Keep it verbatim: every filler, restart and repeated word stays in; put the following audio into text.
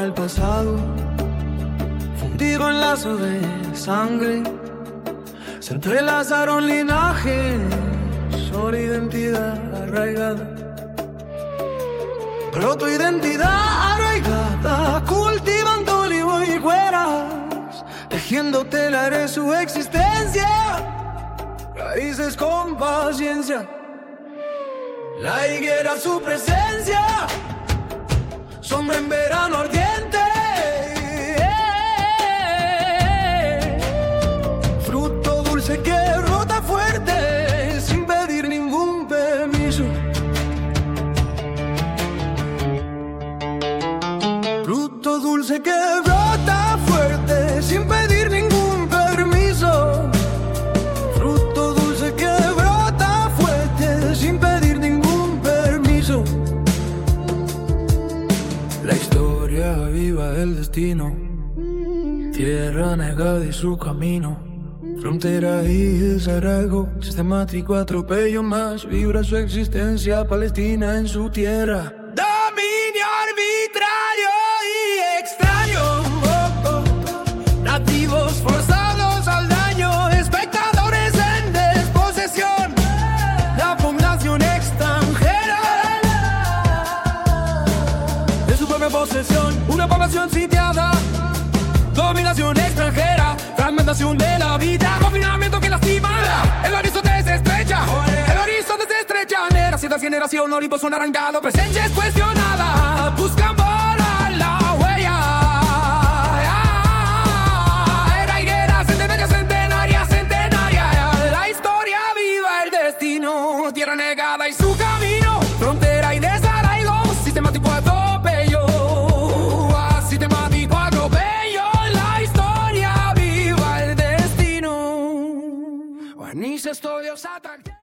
el pasado, fundido en lazo de sangre. Se entrelazaron linajes sobre identidad arraigada. Pero tu identidad arraigada, cultivando olivo y cueras, tejiendo telar de su existencia, raíces con paciencia. La higuera, su presencia, sombra en verano ardiente, fruto dulce que brota fuerte sin pedir ningún permiso. Fruto dulce que brota fuerte sin pedir ningún permiso. Fruto dulce que brota fuerte sin pedir ningún permiso. La historia viva del destino, tierra negada y su camino, frontera y desarraigo, sistemático atropello más, vibra su existencia Palestina en su tierra. Dominio arbitrario y extraño, oh, oh. Nativos forzados al daño, espectadores en desposesión, la población extranjera de su propia posesión, una población sitiada, dominación extranjera, fragmentación de la vida, confinamiento que lastima, el horizonte se estrecha, el horizonte se estrecha, generación tras generación, Olimpo son arrancados, presencia es cuestionada, buscan voz.